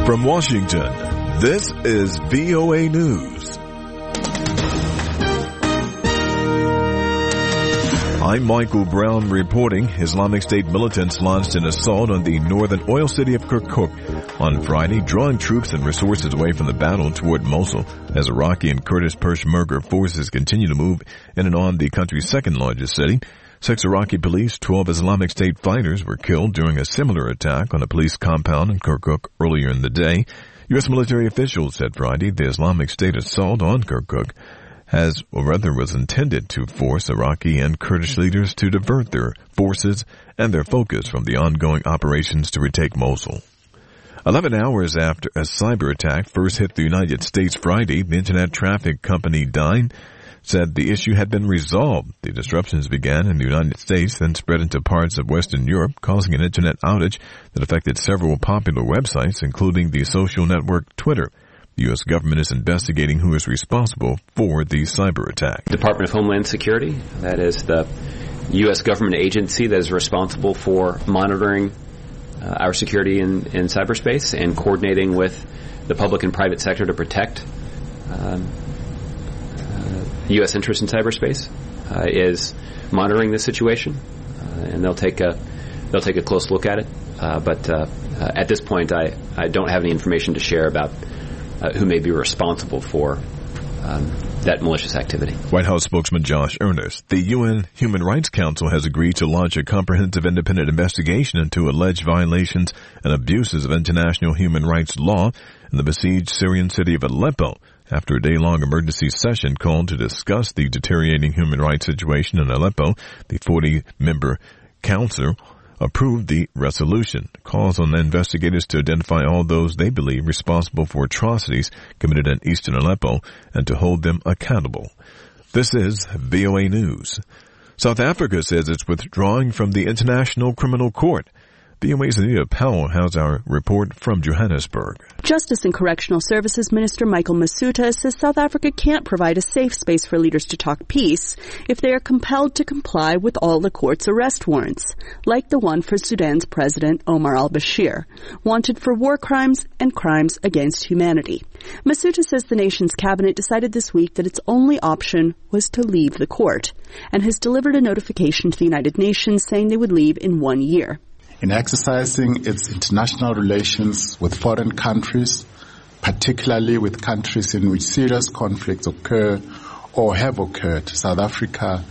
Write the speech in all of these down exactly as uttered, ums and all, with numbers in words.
From Washington, this is V O A News. I'm Michael Brown reporting. Islamic State militants launched an assault on the northern oil city of Kirkuk on Friday, drawing troops and resources away from the battle toward Mosul as Iraqi and Kurdish Peshmerga forces continue to move in and on the country's second largest city. Six Iraqi police, twelve Islamic State fighters were killed during a similar attack on a police compound in Kirkuk earlier in the day. U S military officials said Friday the Islamic State assault on Kirkuk has, or rather was intended to force Iraqi and Kurdish leaders to divert their forces and their focus from the ongoing operations to retake Mosul. Eleven hours after a cyber attack first hit the United States Friday, the internet traffic company Dyn said the issue had been resolved. The disruptions began in the United States, then spread into parts of Western Europe, causing an internet outage that affected several popular websites, including the social network Twitter. The U S government is investigating who is responsible for the cyber attack. Department of Homeland Security, that is the U S government agency that is responsible for monitoring uh, our security in, in cyberspace and coordinating with the public and private sector to protect um, uh, U S interests in cyberspace, uh, is monitoring this situation, uh, and they'll take a they'll take a close look at it. Uh, but uh, uh, at this point, I, I don't have any information to share about Uh, who may be responsible for um, that malicious activity. White House spokesman Josh Earnest. The U N Human Rights Council has agreed to launch a comprehensive independent investigation into alleged violations and abuses of international human rights law in the besieged Syrian city of Aleppo after a day-long emergency session called to discuss the deteriorating human rights situation in Aleppo. The forty-member council approved the resolution. Calls on the investigators to identify all those they believe responsible for atrocities committed in eastern Aleppo and to hold them accountable. This is V O A News. South Africa says it's withdrawing from the International Criminal Court. V O A's Anita Powell has our report from Johannesburg. Justice and Correctional Services Minister Michael Masuta says South Africa can't provide a safe space for leaders to talk peace if they are compelled to comply with all the court's arrest warrants, like the one for Sudan's President Omar al-Bashir, wanted for war crimes and crimes against humanity. Masuta says the nation's cabinet decided this week that its only option was to leave the court, and has delivered a notification to the United Nations saying they would leave in one year. In exercising its international relations with foreign countries, particularly with countries in which serious conflicts occur or have occurred, South Africa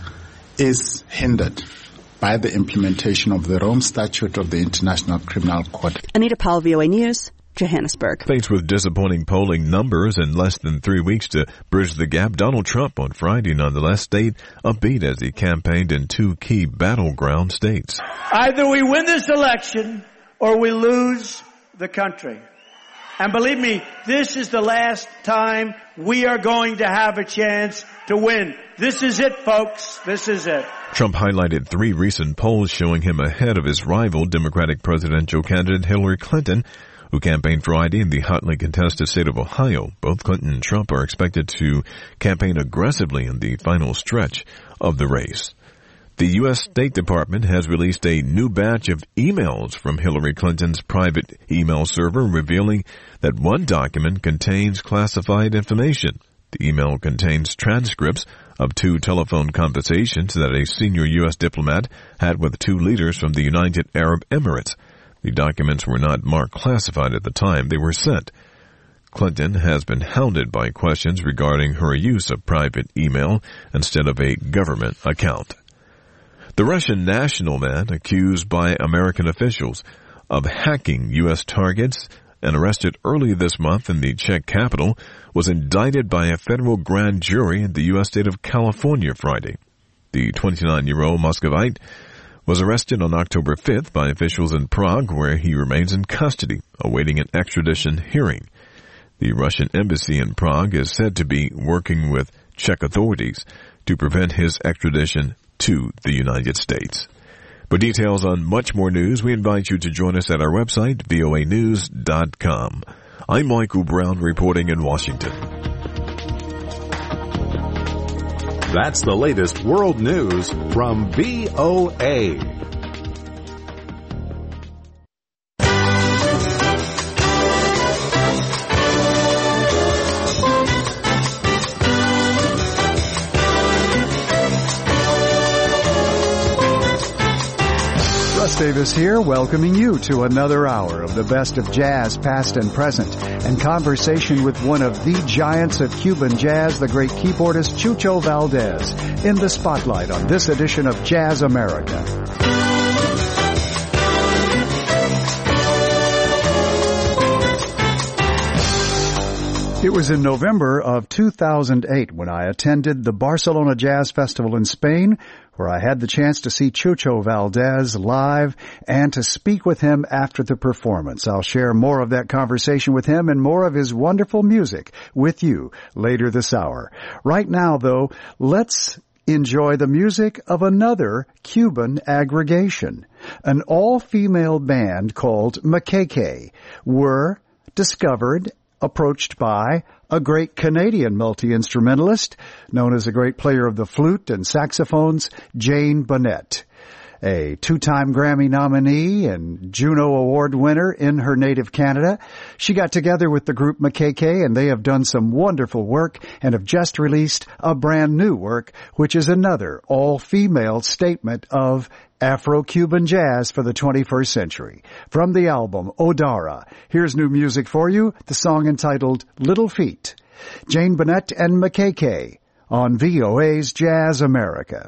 is hindered by the implementation of the Rome Statute of the International Criminal Court. Anita Powell, V O A News, Johannesburg. Faced with disappointing polling numbers in less than three weeks to bridge the gap, Donald Trump on Friday nonetheless stayed upbeat as he campaigned in two key battleground states. Either we win this election or we lose the country. And believe me, this is the last time we are going to have a chance to win. This is it, folks. This is it. Trump highlighted three recent polls showing him ahead of his rival, Democratic presidential candidate Hillary Clinton, who campaigned Friday in the hotly contested state of Ohio. Both Clinton and Trump are expected to campaign aggressively in the final stretch of the race. The U S State Department has released a new batch of emails from Hillary Clinton's private email server, revealing that one document contains classified information. The email contains transcripts of two telephone conversations that a senior U S diplomat had with two leaders from the United Arab Emirates. The documents were not marked classified at the time they were sent. Clinton has been hounded by questions regarding her use of private email instead of a government account. The Russian national man accused by American officials of hacking U S targets and arrested early this month in the Czech capital was indicted by a federal grand jury in the U S state of California Friday. The twenty-nine-year-old Muscovite was arrested on October fifth by officials in Prague, where he remains in custody, awaiting an extradition hearing. The Russian embassy in Prague is said to be working with Czech authorities to prevent his extradition to the United States. For details on much more news, we invite you to join us at our website, V O A news dot com. I'm Michael Brown reporting in Washington. That's the latest world news from V O A. Davis here, welcoming you to another hour of the best of jazz, past and present, and conversation with one of the giants of Cuban jazz, the great keyboardist Chucho Valdés, in the spotlight on this edition of Jazz America. It was in November of two thousand eight when I attended the Barcelona Jazz Festival in Spain, where I had the chance to see Chucho Valdés live and to speak with him after the performance. I'll share more of that conversation with him and more of his wonderful music with you later this hour. Right now, though, let's enjoy the music of another Cuban aggregation. An all-female band called Makeke were discovered approached by a great Canadian multi-instrumentalist known as a great player of the flute and saxophones, Jane Bunnett, a two-time Grammy nominee and Juno Award winner in her native Canada. She got together with the group Makeke, and they have done some wonderful work and have just released a brand new work, which is another all-female statement of Afro-Cuban jazz for the twenty-first century. From the album Odara, here's new music for you, the song entitled Little Feet. Jane Bunnett and Makeke on V O A's Jazz America.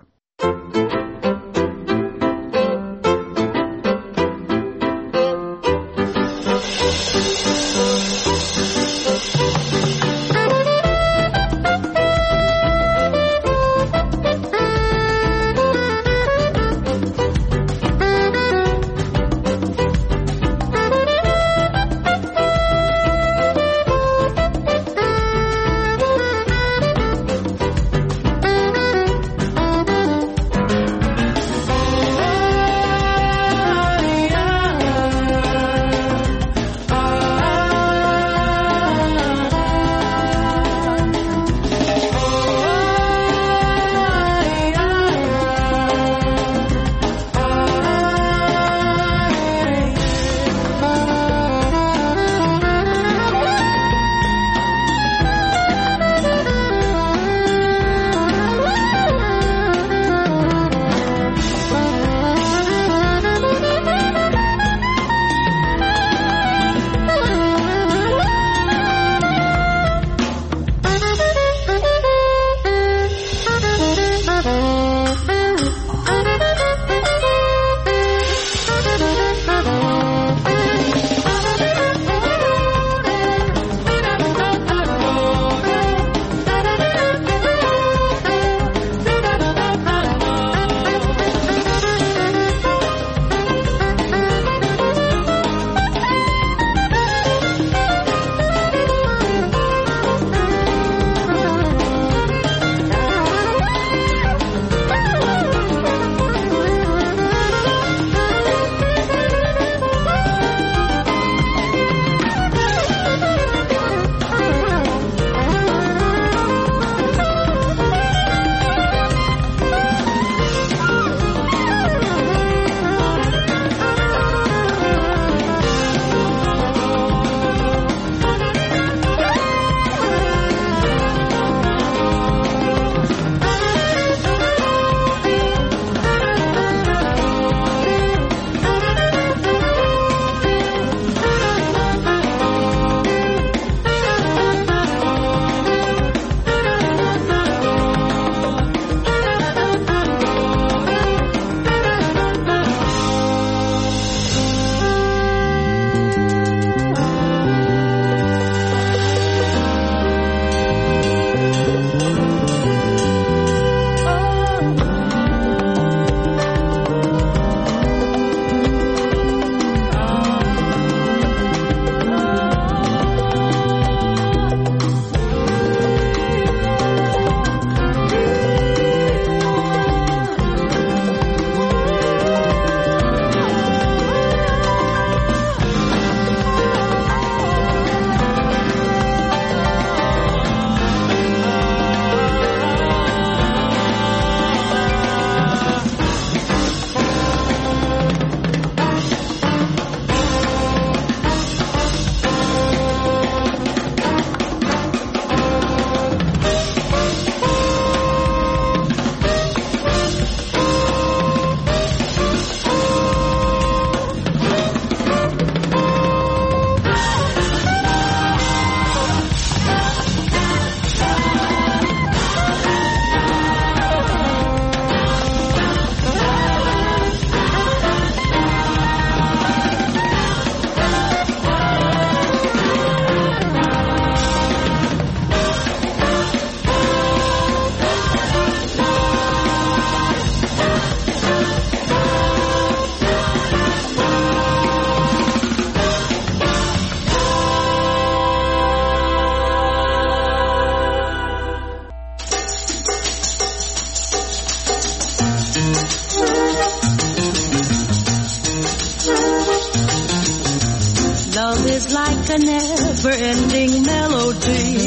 is like a never-ending melody.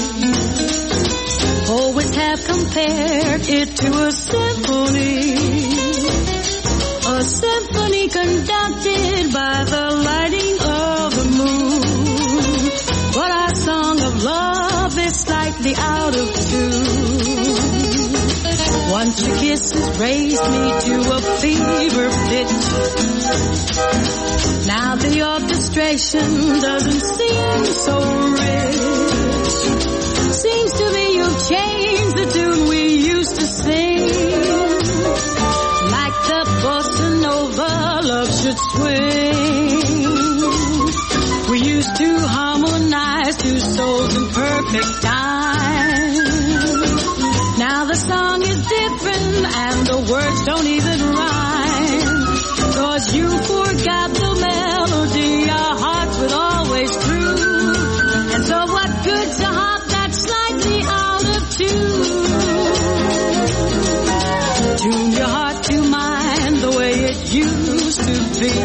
Poets have compared it to a symphony, a symphony conducted by the lighting of the moon. But our song of love is slightly out of tune. Once your kisses raised me to a fever pitch. Now the orchestration doesn't seem so rich. Seems to me you've changed the tune we used to sing. Like the bossa nova love should swing. We used to harmonize two souls in perfect time. Now the song is different and the words don't even rhyme. Cause you forgot the melody our hearts would always prove. And so what good's a heart that's slightly out of tune? Tune your heart to mine the way it used to be.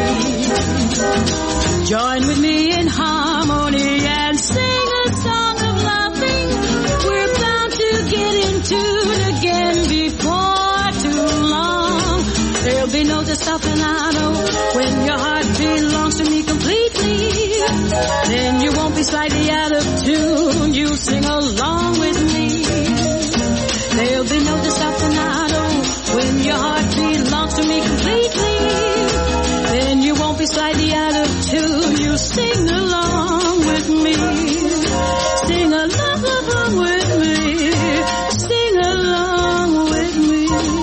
Join with me in harmony and sing a song of loving. We're bound to get into it again before too long. There'll be no desafinado when your heart belongs to me completely. Then you won't be slightly out of tune. You'll sing along with me. There'll be no desafinado when your heart belongs to me completely. Then you won't be slightly out of tune. You sing along with me. Sing along, along with me. Sing along with me.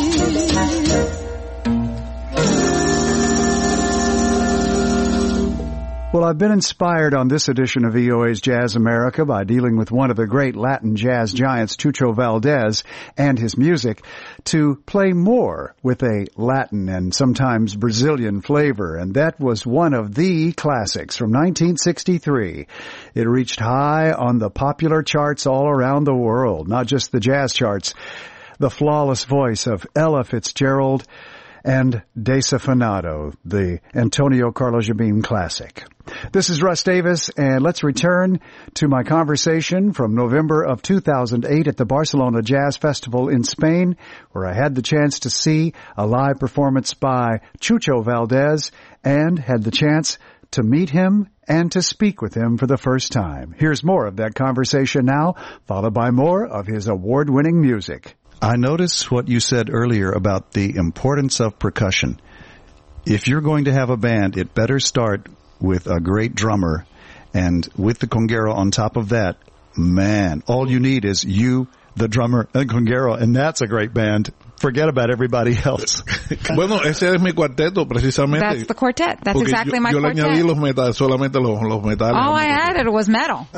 Well, I've been inspired on this edition of V O A's Jazz America by dealing with one of the great Latin jazz giants, Chucho Valdés, and his music, to play more with a Latin and sometimes Brazilian flavor, and that was one of the classics from nineteen sixty-three. It reached high on the popular charts all around the world, not just the jazz charts. The flawless voice of Ella Fitzgerald and Desafinado, the Antonio Carlos Jobim classic. This is Russ Davis, and let's return to my conversation from November of two thousand eight at the Barcelona Jazz Festival in Spain, where I had the chance to see a live performance by Chucho Valdés and had the chance to meet him and to speak with him for the first time. Here's more of that conversation now, followed by more of his award-winning music. I noticed what you said earlier about the importance of percussion. If you're going to have a band, it better start with a great drummer, and with the conguero on top of that, man, all you need is you, the drummer, and conguero, and that's a great band. Forget about everybody else. Bueno, ese es mi cuarteto, precisamente. That's the quartet. That's exactly yo, my yo quartet. Yo le añadí los metales, solamente los, los metales. All I added was metal.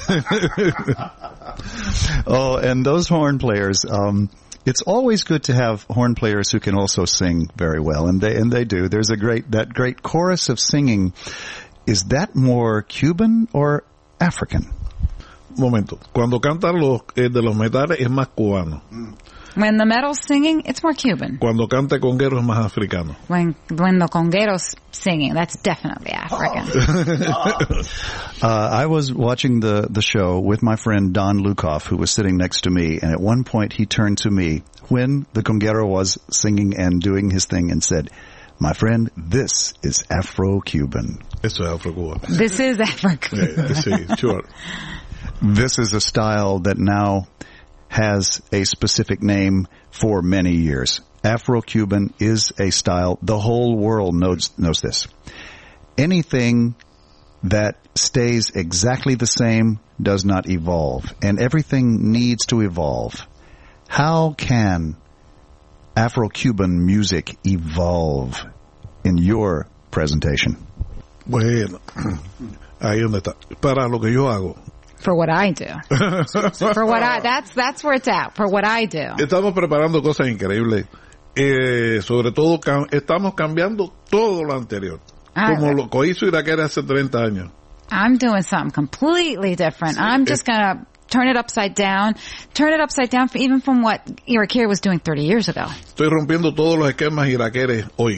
Oh, and those horn players, um, it's always good to have horn players who can also sing very well, and they and they do. There's a great that great chorus of singing. Is that more Cuban or African? Momento. Cuando cantan los eh, de los metales es más cubano. When the metal's singing, it's more Cuban. Cuando canta conguero es más africano. When when the conguero's singing, that's definitely African. uh, I was watching the, the show with my friend Don Lukoff, who was sitting next to me, and at one point he turned to me when the conguero was singing and doing his thing and said, "My friend, this is Afro-Cuban." Eso es Afro-Cuban. This is Afro-Cuban. Yeah, sí, sure. This is a style that now has a specific name for many years. Afro-Cuban is a style. The whole world knows knows this. Anything that stays exactly the same does not evolve, and everything needs to evolve. How can Afro-Cuban music evolve in your presentation? Bueno, ahí donde está. Para lo que yo hago. For what I do. For what I, that's, that's where it's at. For what I do. Estamos preparando cosas increíbles. Eh, sobre todo, cam- estamos cambiando todo lo anterior. I, como lo que hizo Iraquere hace treinta años. I'm doing something completely different. I'm just gonna turn it upside down. Turn it upside down for, even from what Irakere was doing thirty years ago. Estoy rompiendo todos los esquemas Iraquere hoy.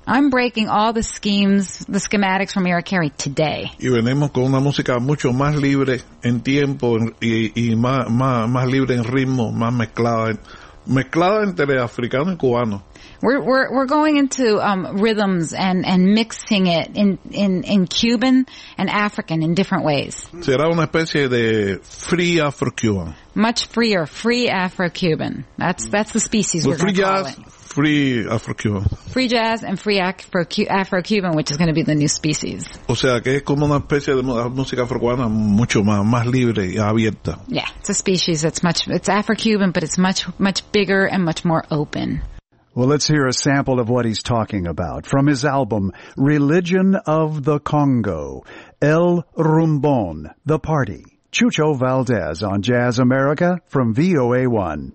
I'm breaking all the schemes, the schematics from Mariah Carey today. Y venimos con una música mucho más libre en tiempo y, y más, más, más libre en ritmo, más mezclada, mezclada entre africano y cubano. We're we're we're going into um, rhythms and, and mixing it in, in, in Cuban and African in different ways. Será una especie de free Afro-Cuban. Much freer, free Afro-Cuban. That's that's the species The we're going to call jazz, it. Free Afro-Cuban. Free jazz and free Afro Afro-Cuban, which is going to be the new species. O sea que es como una especie de música afro-cubana mucho más más libre y abierta. Yeah, it's a species that's much it's Afro-Cuban, but it's much much bigger and much more open. Well, let's hear a sample of what he's talking about from his album, Religion of the Congo, El Rumbón, The Party. Chucho Valdez on Jazz America from V O A one.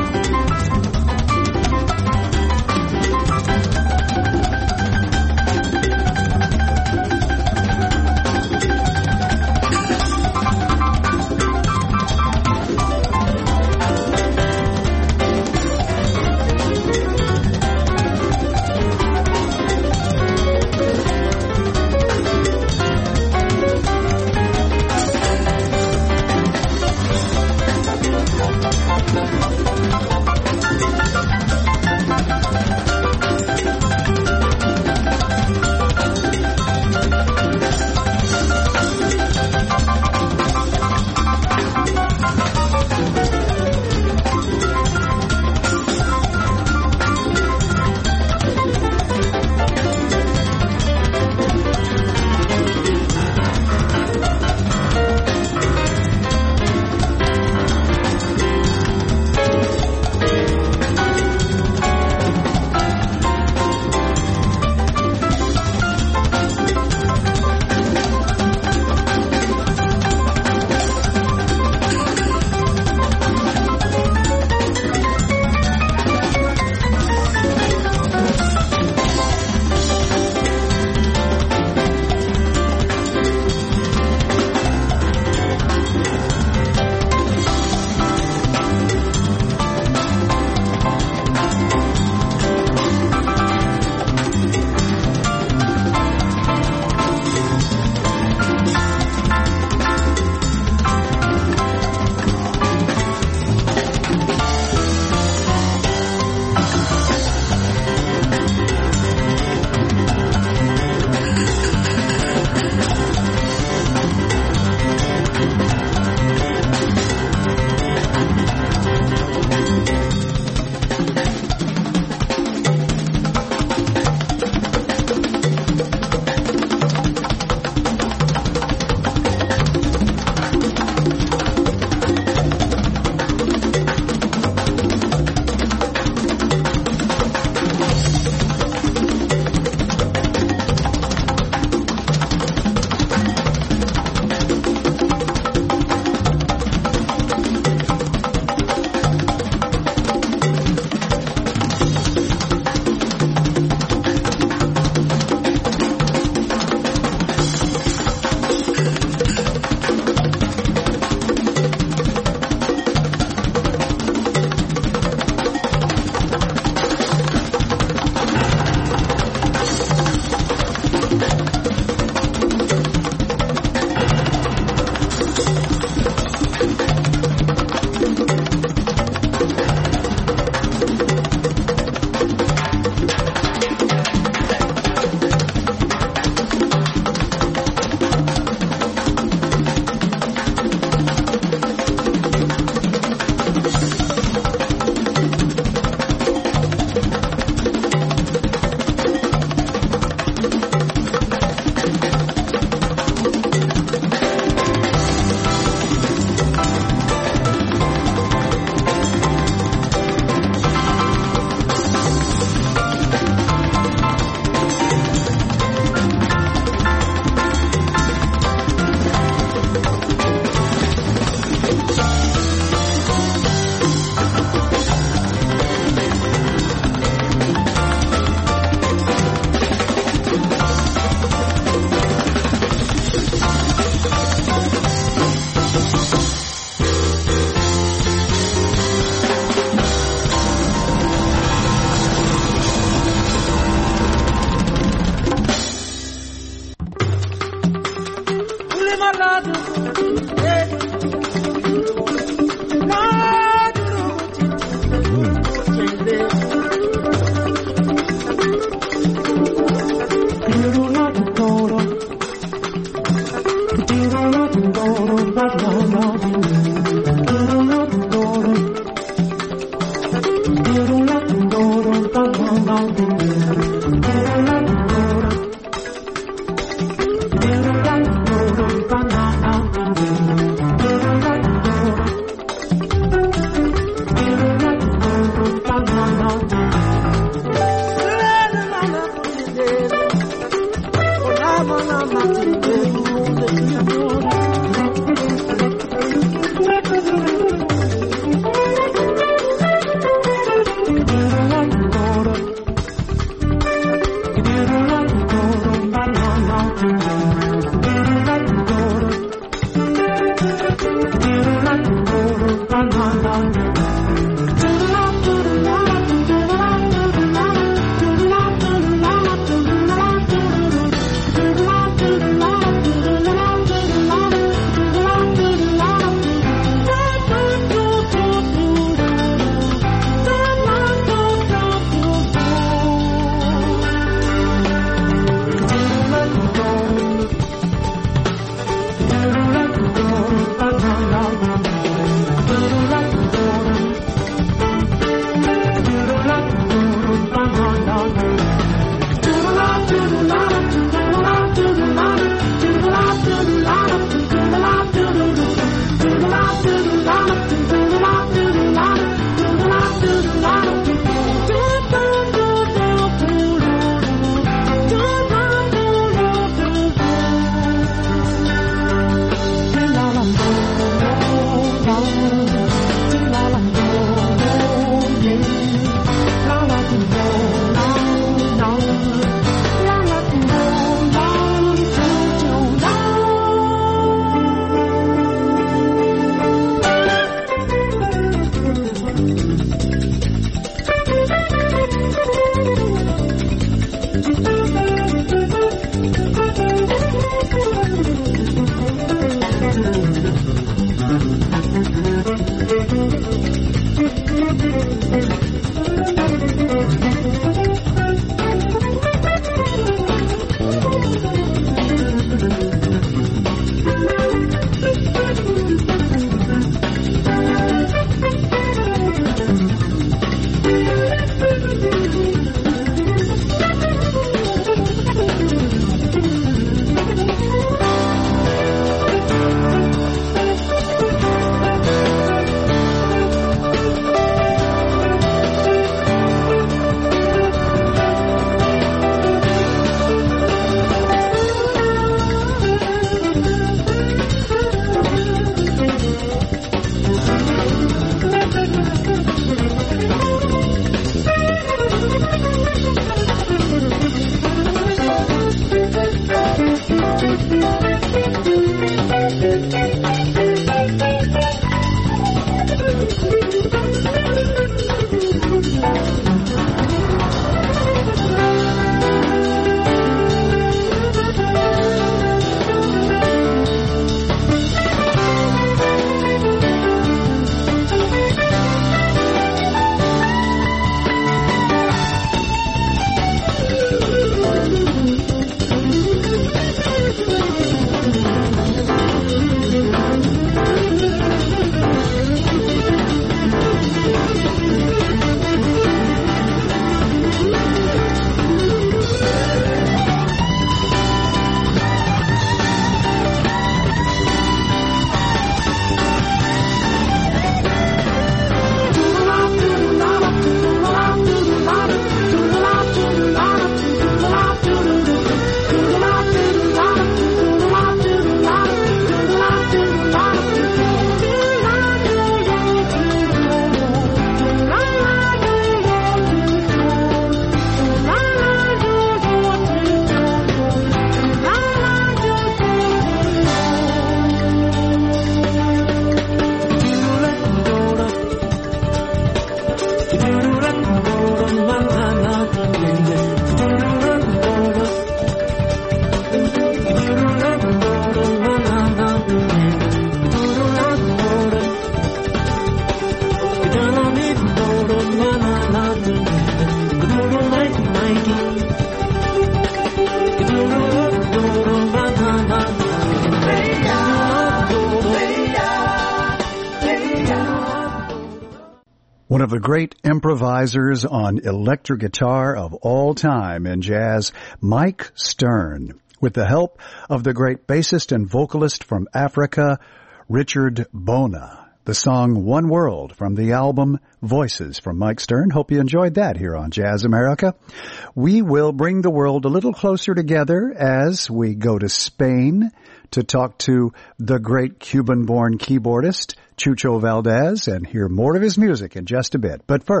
One of the great improvisers on electric guitar of all time in jazz, Mike Stern, with the help of the great bassist and vocalist from Africa, Richard Bona. The song One World from the album Voices from Mike Stern. Hope you enjoyed that here on Jazz America. We will bring the world a little closer together as we go to Spain to talk to the great Cuban-born keyboardist Chucho Valdez and hear more of his music in just a bit. But first,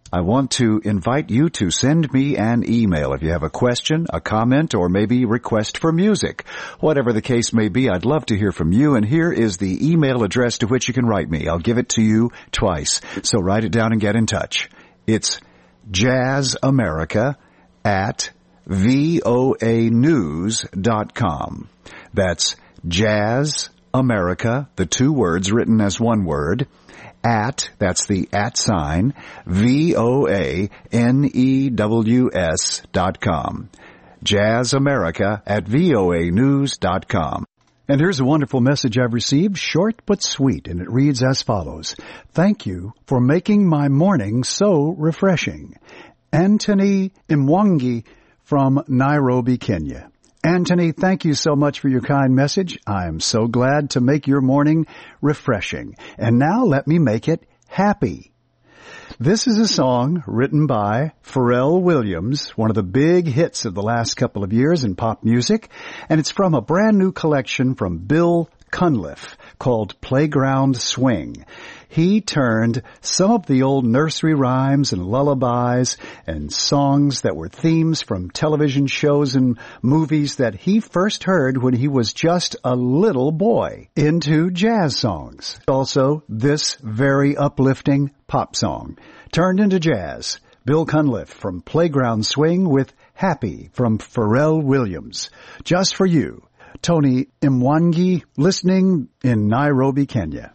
I want to invite you to send me an email if you have a question, a comment, or maybe request for music. Whatever the case may be, I'd love to hear from you, and here is the email address to which you can write me. I'll give it to you twice, so write it down and get in touch. It's jazzamerica at voa news dot com. That's jazzamerica, the two words written as one word, at, that's the at sign, V O A N E W S dot com. jazzamerica at voa news dot com. And here's a wonderful message I've received, short but sweet, and it reads as follows. Thank you for making my morning so refreshing. Anthony Imwangi from Nairobi, Kenya. Anthony, thank you so much for your kind message. I am so glad to make your morning refreshing. And now let me make it happy. This is a song written by Pharrell Williams, one of the big hits of the last couple of years in pop music, and it's from a brand new collection from Bill Cunliffe called Playground Swing. He turned some of the old nursery rhymes and lullabies and songs that were themes from television shows and movies that he first heard when he was just a little boy into jazz songs. Also, this very uplifting pop song turned into jazz. Bill Cunliffe from Playground Swing with Happy from Pharrell Williams. Just for you, Tony Imwangi, listening in Nairobi, Kenya.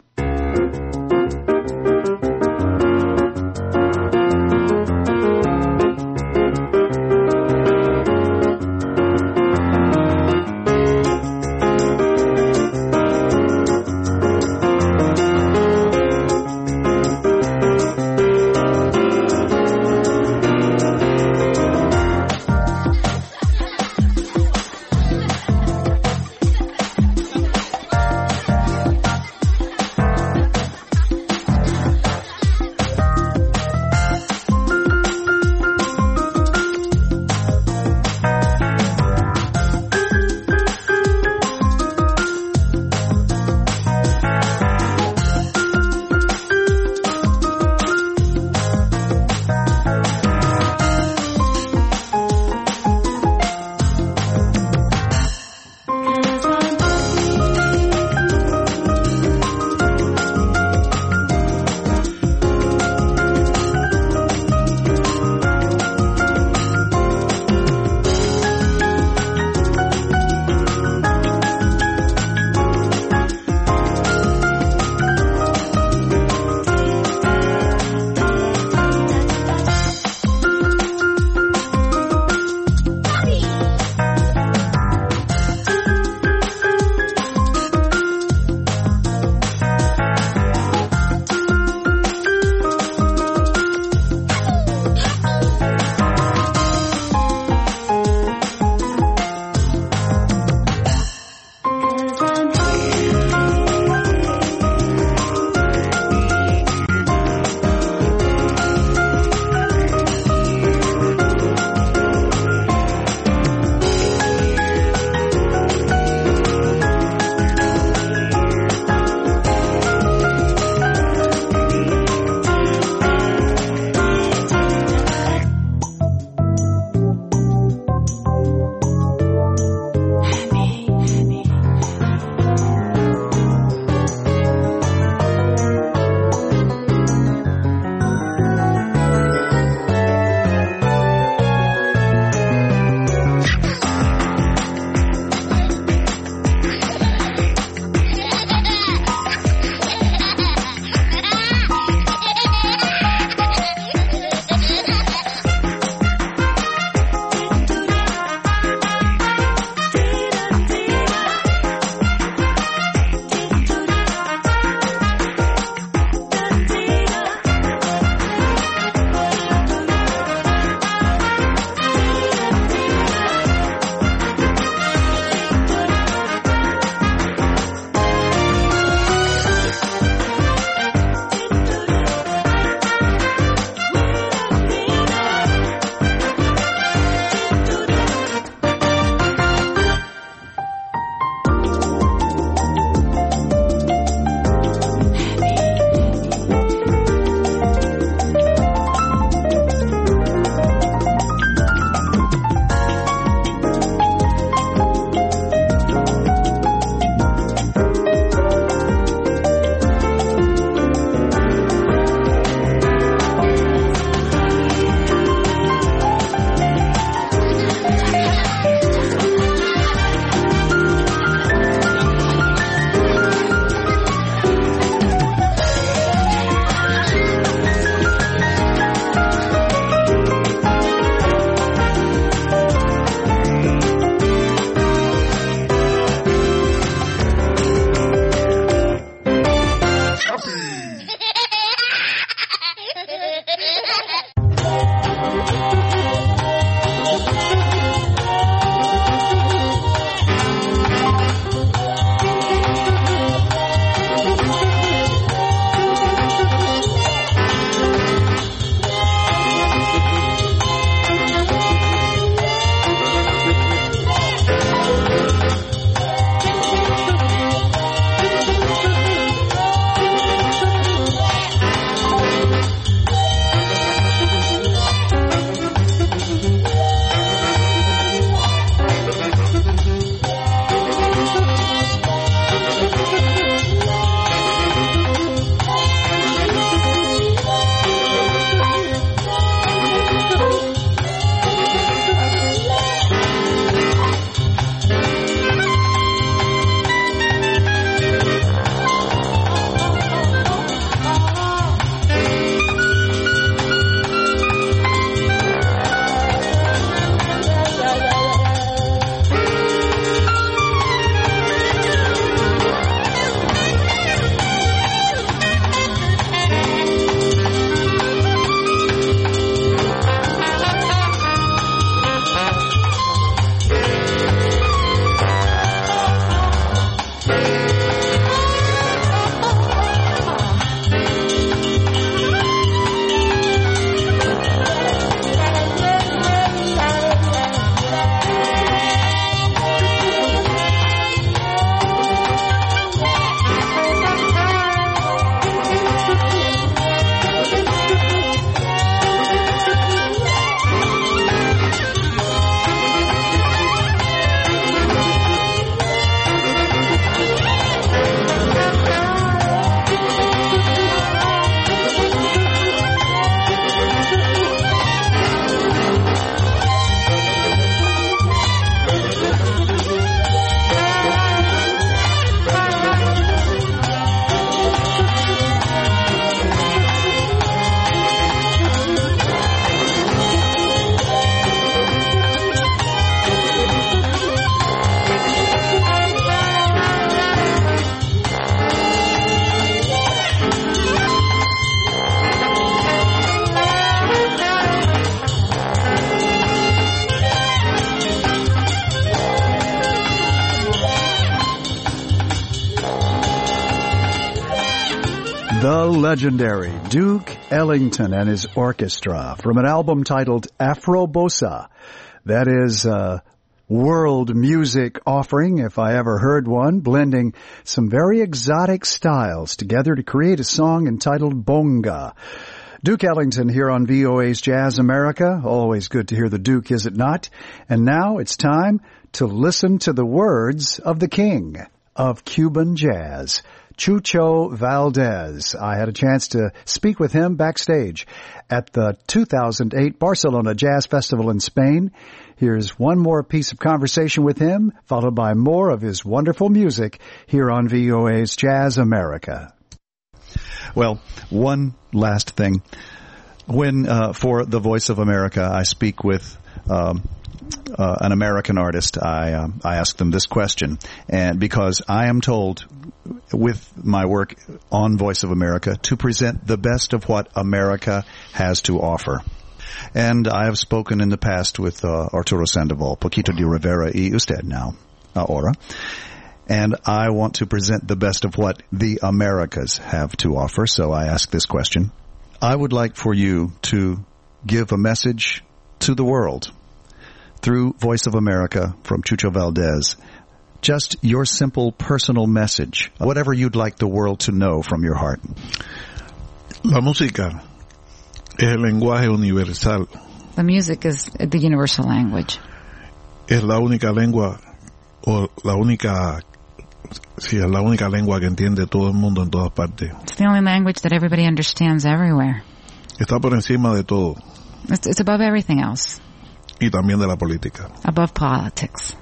the legendary Duke Ellington and his orchestra from an album titled Afrobossa. That is a world music offering, if I ever heard one, blending some very exotic styles together to create a song entitled Bonga. Duke Ellington here on V O A's Jazz America. Always good to hear the Duke, is it not? And now it's time to listen to the words of the king of Cuban jazz, Chucho Valdés. I had a chance to speak with him backstage at the two thousand eight Barcelona Jazz Festival in Spain. Here's one more piece of conversation with him, followed by more of his wonderful music here on V O A's Jazz America. Well, one last thing. When, uh, for the Voice of America, I speak with um, uh, an American artist, I, uh, I ask them this question. And because I am told with my work on Voice of America to present the best of what America has to offer. And I have spoken in the past with uh, Arturo Sandoval, Poquito de Rivera y usted now, ahora. And I want to present the best of what the Americas have to offer, so I ask this question. I would like for you to give a message to the world through Voice of America from Chucho Valdés. Just your simple personal message, whatever you'd like the world to know from your heart. La música es el lenguaje universal. The music is the universal language. Es la única lengua, o la única, sí, es la única lengua que entiende todo el mundo en todas partes. It's the only language that everybody understands everywhere. Está por encima de todo. It's, it's above everything else. Y también de la política. Above politics.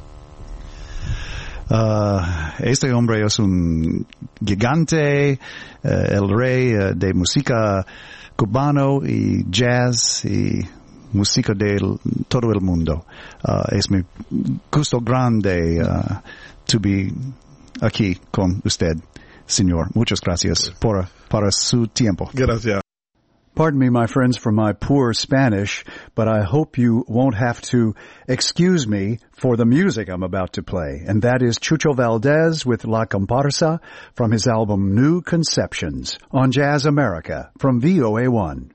Uh, este hombre es un gigante, uh, el rey uh, de música cubano y jazz y música de todo el mundo. Uh, es mi gusto grande uh, to be aquí con usted, señor. Muchas gracias por, por su tiempo. Gracias. Pardon me, my friends, for my poor Spanish, but I hope you won't have to excuse me for the music I'm about to play. And that is Chucho Valdés with La Comparsa from his album New Conceptions on Jazz America from V O A one.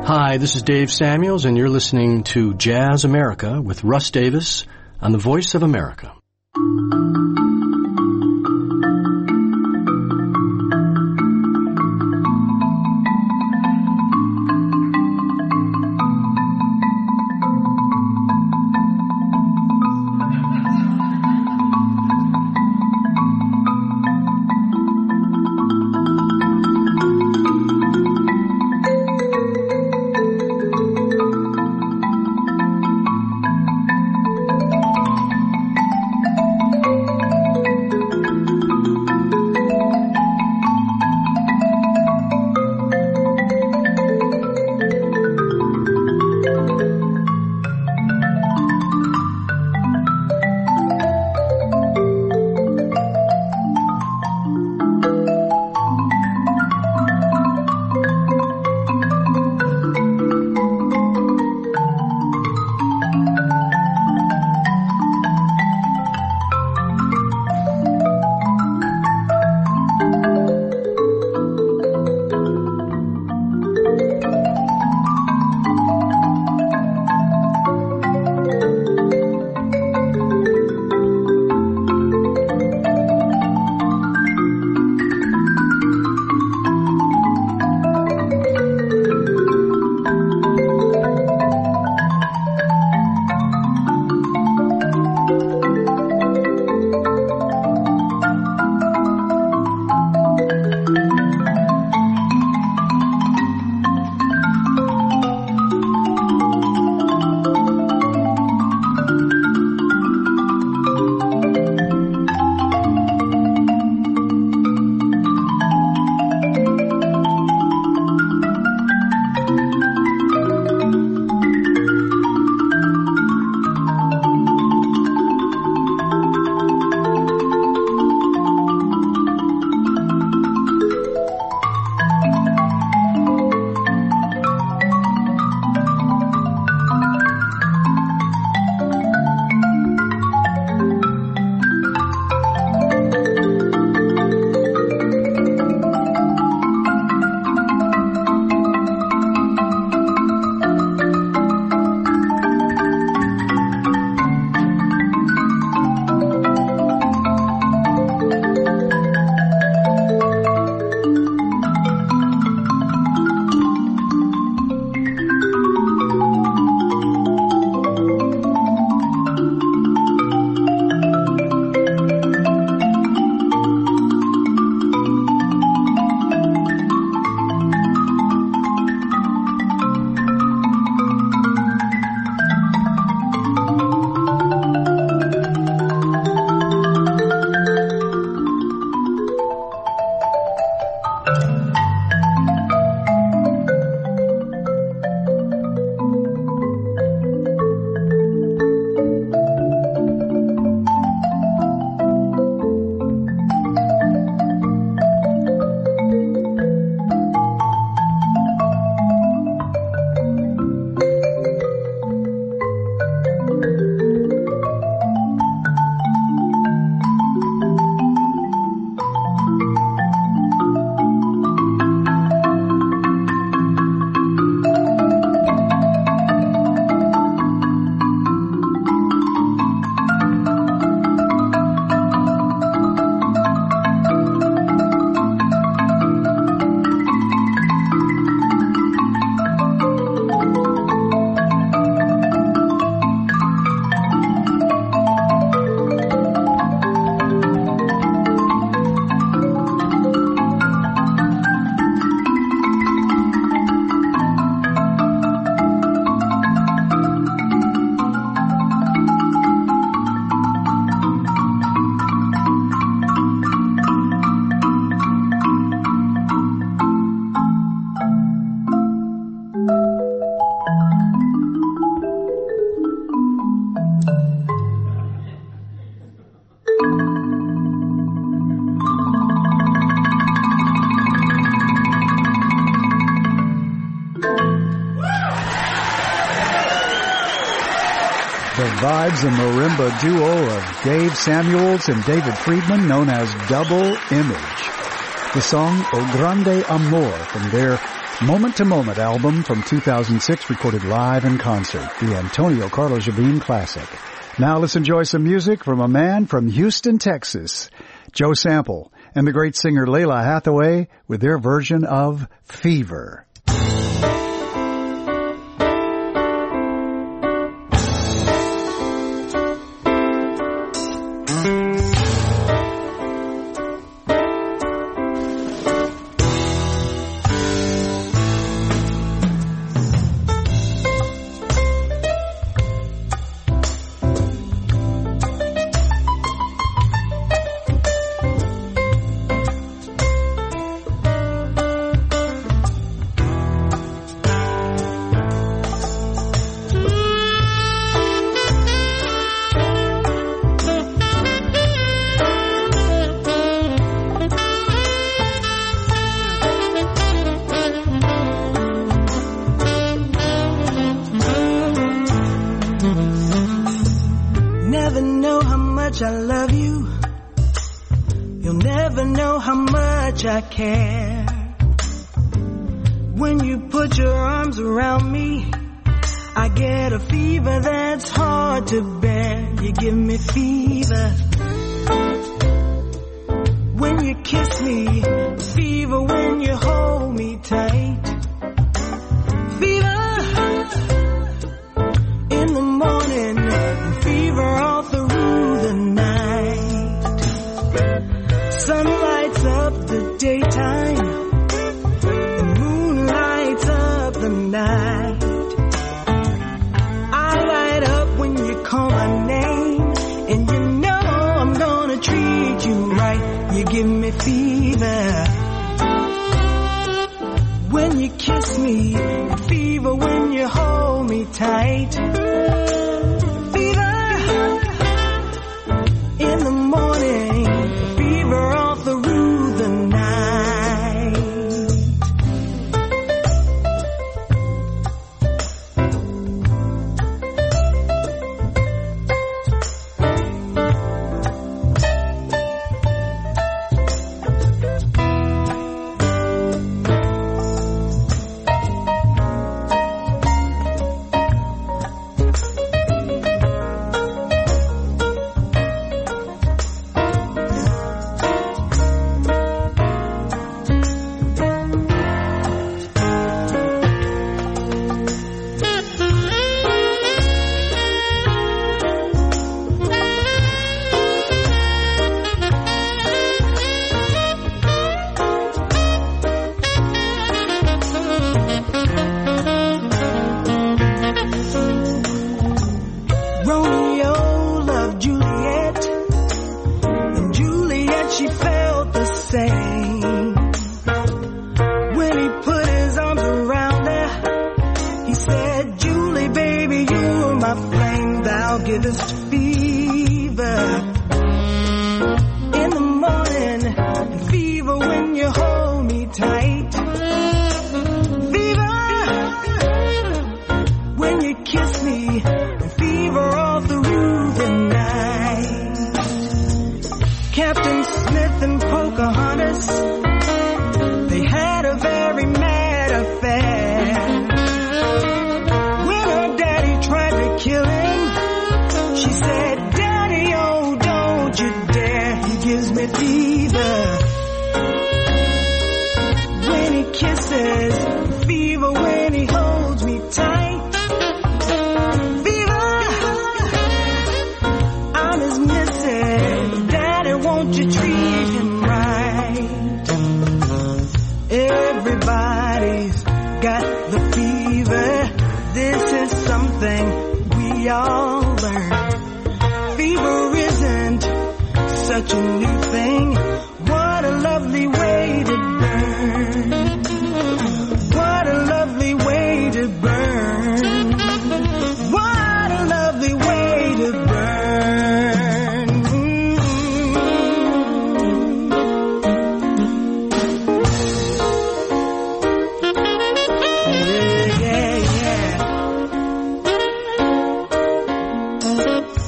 Hi, this is Dave Samuels, and you're listening to Jazz America with Russ Davis on the Voice of America. The vibes and marimba duo of Dave Samuels and David Friedman, known as Double Image. The song O Grande Amor from their Moment to Moment album from two thousand six, recorded live in concert, the Antonio Carlos Jobim Classic. Now let's enjoy some music from a man from Houston, Texas, Joe Sample, and the great singer Layla Hathaway with their version of Fever. I love you. You'll never know how much I care. When you put your arms around me, I get a fever that's hard to bear. You give me fever. When you kiss me, fever when you hold me tight. Fever in the morning, and fever all through the night. Sun lights up the daytime, the moon lights up the night. I light up when you call my name, and you know I'm gonna treat you right. You give me fever when you kiss me, fever when you hold me tight. Fever in the morning, fever all through the night.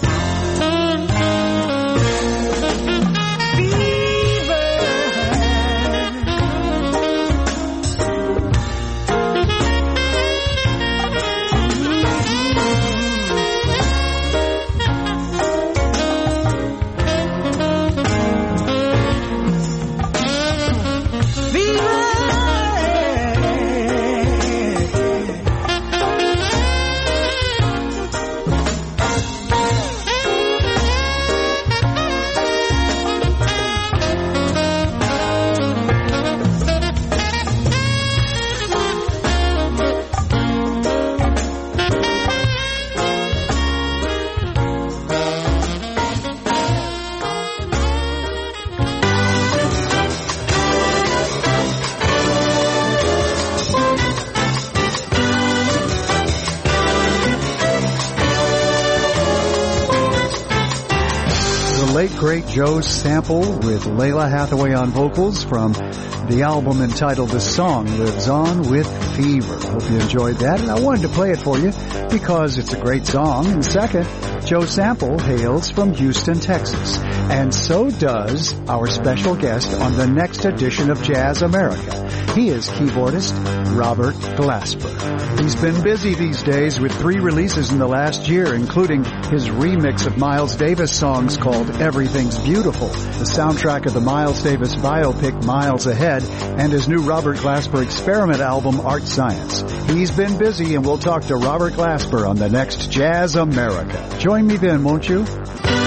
Fever late, great Joe Sample with Layla Hathaway on vocals from the album entitled The Song Lives On with Fever. Hope you enjoyed that, and I wanted to play it for you because it's a great song. And second, Joe Sample hails from Houston, Texas, and so does our special guest on the next edition of Jazz America. He is keyboardist Robert Glasper. He's been busy these days with three releases in the last year, including his remix of Miles Davis songs called Everything's Beautiful, the soundtrack of the Miles Davis biopic Miles Ahead, and his new Robert Glasper experiment album Art Science. He's been busy, and we'll talk to Robert Glasper on the next Jazz America. Join me then, won't you?